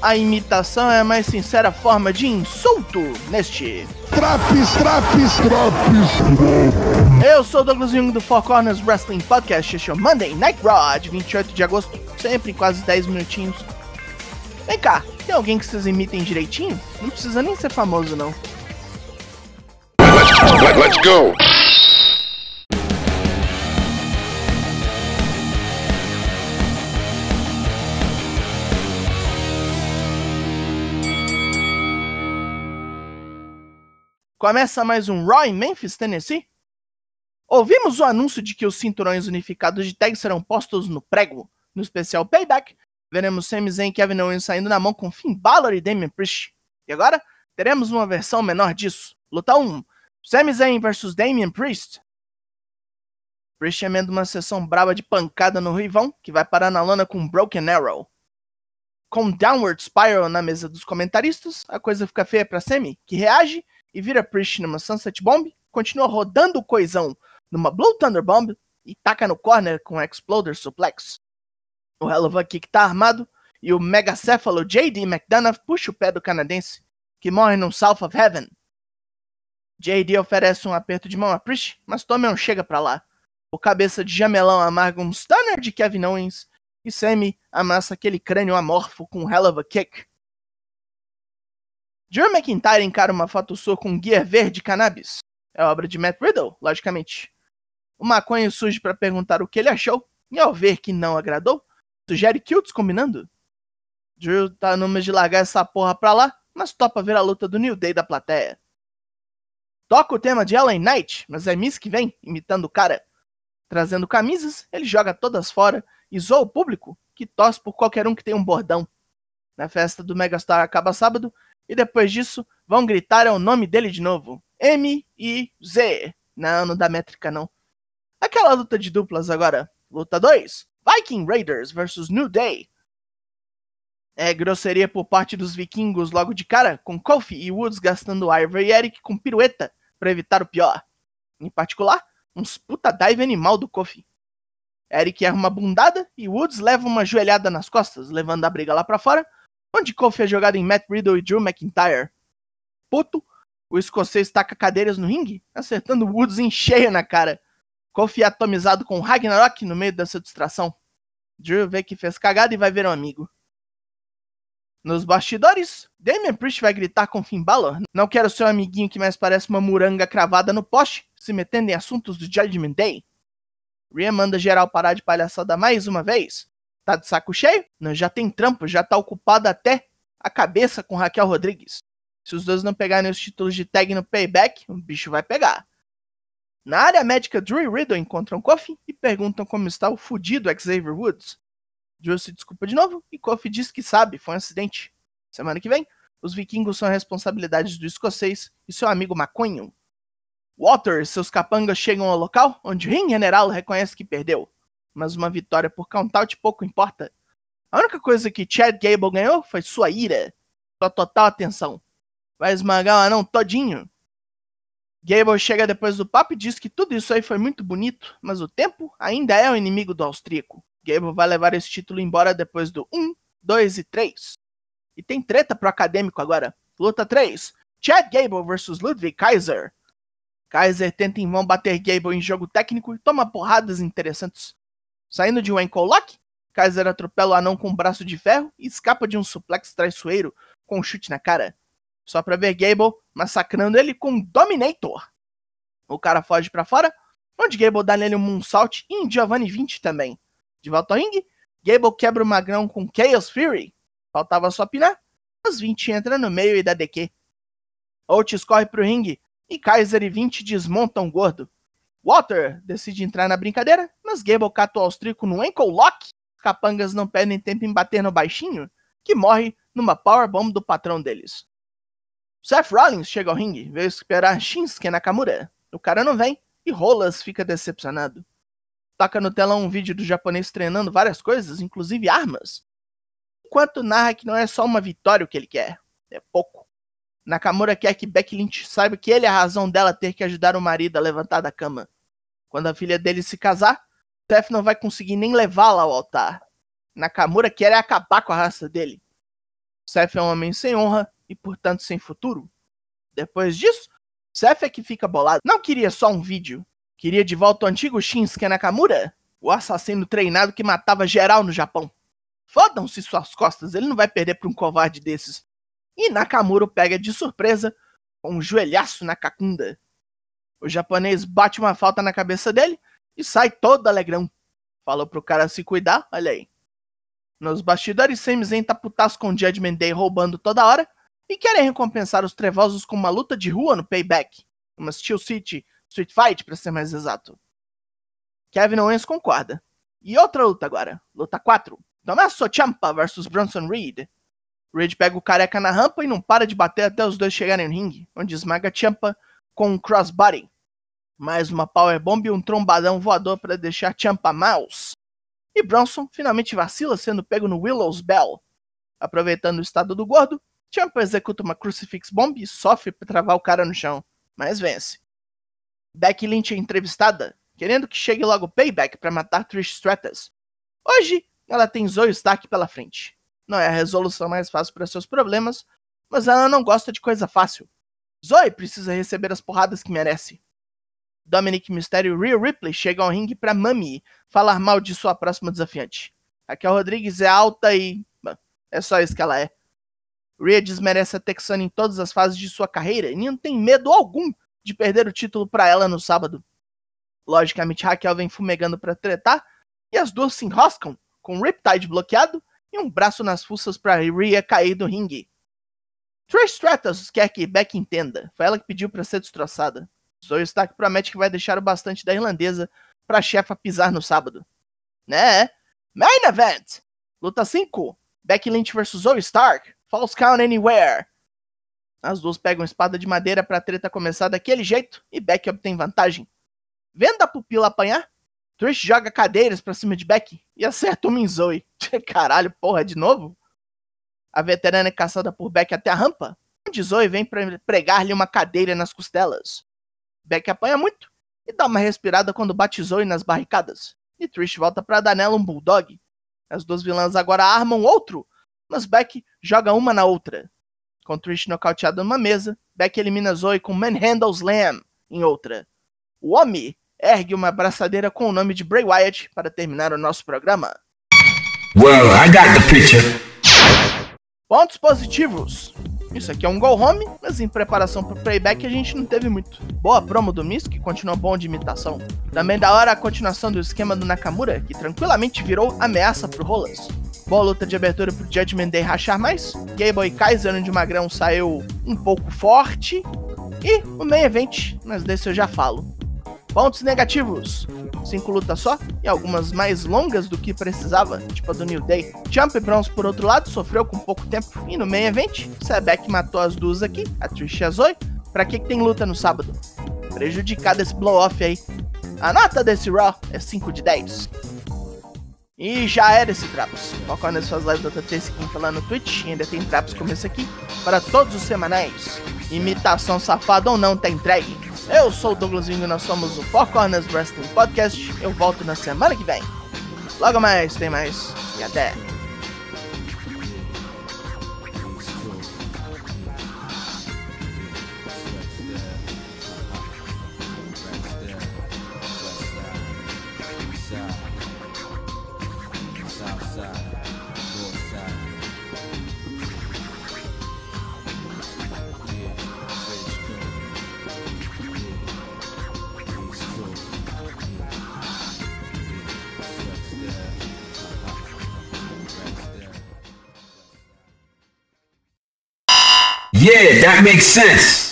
A imitação é a mais sincera forma de insulto neste Traps. Eu sou o Douglas Jung do Four Corners Wrestling Podcast. Este é o Monday Night Raw de 28 de agosto, sempre em quase 10 minutinhos. Vem cá, tem alguém que vocês imitem direitinho? Não precisa nem ser famoso, não. Let's go! Começa mais um Raw em Memphis, Tennessee. Ouvimos o anúncio de que os cinturões unificados de tag serão postos no prego. No especial Payback, veremos Sami Zayn e Kevin Owens saindo na mão com Finn Balor e Damian Priest. E agora, teremos uma versão menor disso. Luta 1, Sami Zayn vs Damian Priest. Priest emenda uma sessão braba de pancada no Rivão, que vai parar na lona com Broken Arrow. Com Downward Spiral na mesa dos comentaristas, a coisa fica feia pra Sami, que reage e vira Priest numa Sunset Bomb, continua rodando o coisão numa Blue Thunder Bomb e taca no corner com Exploder Suplex. O Hell of a Kick tá armado e o megacéfalo J.D. McDonough puxa o pé do canadense, que morre num South of Heaven. J.D. oferece um aperto de mão a Priest, mas Tommy não chega pra lá. O cabeça de jamelão amarga um stunner de Kevin Owens e Sami amassa aquele crânio amorfo com Hell of a Kick. Drew McIntyre encara uma foto sua com gear verde cannabis. É obra de Matt Riddle, logicamente. O maconho surge para perguntar o que ele achou, e ao ver que não agradou, sugere Kilts combinando. Drew tá numa de largar essa porra pra lá, mas topa ver a luta do New Day da plateia. Toca o tema de LA Knight, mas é Miz que vem, imitando o cara. Trazendo camisas, ele joga todas fora e zoa o público, que torce por qualquer um que tenha um bordão. Na festa do Megastar acaba sábado, e depois disso, vão gritar o nome dele de novo. M-I-Z. Não dá métrica não. Aquela luta de duplas agora. Luta 2. Viking Raiders vs New Day. É grosseria por parte dos vikingos logo de cara, com Kofi e Woods gastando Ivory e Eric com pirueta para evitar o pior. Em particular, uns puta dive animal do Kofi. Eric erra uma bundada e Woods leva uma joelhada nas costas, levando a briga lá pra fora, onde Kofi é jogado em Matt Riddle e Drew McIntyre. Puto, o escocês taca cadeiras no ringue, acertando Woods em cheio na cara. Kofi é atomizado com Ragnarok no meio dessa distração. Drew vê que fez cagada e vai ver um amigo. Nos bastidores, Damian Priest vai gritar com Finn Balor: "Não quero ser um amiguinho que mais parece uma moranga cravada no poste, se metendo em assuntos do Judgment Day." Rhea manda geral parar de palhaçada mais uma vez. Tá de saco cheio? Não, já tem trampo, já tá ocupado até a cabeça com Raquel Rodrigues. Se os dois não pegarem os títulos de tag no Payback, o bicho vai pegar. Na área médica, Drew e Riddle encontram Kofi e perguntam como está o fudido Xavier Woods. Drew se desculpa de novo e Kofi diz que sabe, foi um acidente. Semana que vem, os vikingos são responsabilidades do escocês e seu amigo maconho. Walter e seus capangas chegam ao local, onde o Ring General reconhece que perdeu. Mas uma vitória por count-out pouco importa. A única coisa que Chad Gable ganhou foi sua ira. Sua total atenção. Vai esmagar o anão todinho. Gable chega depois do papo e diz que tudo isso aí foi muito bonito, mas o tempo ainda é o inimigo do austríaco. Gable vai levar esse título embora depois do 1, 2 e 3. E tem treta pro acadêmico agora. Luta 3. Chad Gable vs Ludwig Kaiser. Kaiser tenta em vão bater Gable em jogo técnico e toma porradas interessantes. Saindo de um ankle lock, Kaiser atropela o anão com um braço de ferro e escapa de um suplex traiçoeiro com um chute na cara. Só pra ver Gable massacrando ele com um Dominator. O cara foge pra fora, onde Gable dá nele um moonsault e em Giovanni 20 também. De volta ao ringue, Gable quebra o magrão com Chaos Fury. Faltava só pinar, mas 20 entra no meio e dá DQ. Otis corre pro ringue e Kaiser e 20 desmontam o gordo. Walter decide entrar na brincadeira, mas Gable cata o austríaco no ankle lock. Capangas não perdem tempo em bater no baixinho, que morre numa powerbomb do patrão deles. Seth Rollins chega ao ringue, veio esperar Shinsuke Nakamura. O cara não vem e Rolas fica decepcionado. Toca no telão um vídeo do japonês treinando várias coisas, inclusive armas. Enquanto narra que não é só uma vitória o que ele quer, é pouco. Nakamura quer que Becky Lynch saiba que ele é a razão dela ter que ajudar o marido a levantar da cama. Quando a filha dele se casar, Seth não vai conseguir nem levá-la ao altar. Nakamura quer acabar com a raça dele. Seth é um homem sem honra e, portanto, sem futuro. Depois disso, Seth é que fica bolado. Não queria só um vídeo. Queria de volta o antigo Shinsuke Nakamura, o assassino treinado que matava geral no Japão. Fodam-se suas costas, ele não vai perder pra um covarde desses. E Nakamura o pega de surpresa com um joelhaço na cacunda. O japonês bate uma falta na cabeça dele e sai todo alegrão. Falou pro cara se cuidar, olha aí. Nos bastidores, Sami Zayn tá putaço com o Judgment Day roubando toda hora e querem recompensar os trevosos com uma luta de rua no Payback. Uma Steel City Street Fight, pra ser mais exato. Kevin Owens concorda. E outra luta agora. Luta 4. Tommaso Ciampa vs Bronson Reed. Reed pega o careca na rampa e não para de bater até os dois chegarem no ringue, onde esmaga Ciampa com um crossbody. Mais uma powerbomb e um trombadão voador para deixar Ciampa mouse. E Bronson finalmente vacila sendo pego no Willow's Bell. Aproveitando o estado do gordo, Ciampa executa uma Crucifix Bomb e sofre para travar o cara no chão, mas vence. Becky Lynch é entrevistada, querendo que chegue logo o Payback para matar Trish Stratus. Hoje, ela tem Zoey Stark pela frente. Não é a resolução mais fácil para seus problemas, mas ela não gosta de coisa fácil. Zoey precisa receber as porradas que merece. Dominic Mysterio e Rhea Ripley chegam ao ringue pra Mami falar mal de sua próxima desafiante. Raquel Rodrigues é alta e... é só isso que ela é. Rhea desmerece a Texana em todas as fases de sua carreira e não tem medo algum de perder o título pra ela no sábado. Logicamente, Raquel vem fumegando pra tretar e as duas se enroscam com o Riptide bloqueado e um braço nas fuças pra Rhea cair do ringue. Trish Stratus quer que Becky entenda. Foi ela que pediu pra ser destroçada. Zoey Stark promete que vai deixar o bastante da irlandesa pra chefa pisar no sábado. Né? Main Event! Luta 5. Becky Lynch vs Zoey Stark. Falls Count Anywhere. As duas pegam espada de madeira pra treta começar daquele jeito e Becky obtém vantagem. Vendo a pupila apanhar, Trish joga cadeiras pra cima de Becky e acerta uma em Zoey. Caralho, porra, de novo? A veterana é caçada por Becky até a rampa, onde Zoey vem pra pregar-lhe uma cadeira nas costelas. Becky apanha muito e dá uma respirada quando bate Zoey nas barricadas. E Trish volta pra dar nela um bulldog. As duas vilãs agora armam outro, mas Becky joga uma na outra. Com Trish nocauteada numa mesa, Becky elimina Zoey com Manhandle Slam em outra. O homem ergue uma abraçadeira com o nome de Bray Wyatt para terminar o nosso programa. Well, I got the picture. Pontos positivos. Isso aqui é um go home, mas em preparação pro Payback a gente não teve muito. Boa promo do Miz, que continua bom de imitação. Também da hora a continuação do esquema do Nakamura, que tranquilamente virou ameaça pro Rollins. Boa luta de abertura pro Judgment Day rachar mais. Gable e Kaiser, onde o Magrão saiu um pouco forte. E o Main Event, mas desse eu já falo. Pontos negativos. 5 lutas só, e algumas mais longas do que precisava, tipo a do New Day. Ciampa e Bronze, por outro lado, sofreu com pouco tempo. E no Main Event, Becky matou as duas aqui, a Trish e a Zoey. Pra que tem luta no sábado? Prejudicado esse blow-off aí. A nota desse Raw é 5 de 10. E já era esse Trapos. O Corners faz live toda terça e quinta lá no Twitch. E ainda tem Trapos como esse aqui para todos os semanais. Imitação safada ou não, tá entregue. Eu sou o Douglas Vingo e nós somos o Four Corners Wrestling Podcast. Eu volto na semana que vem. Logo mais, tem mais. E até. Yeah, that makes sense.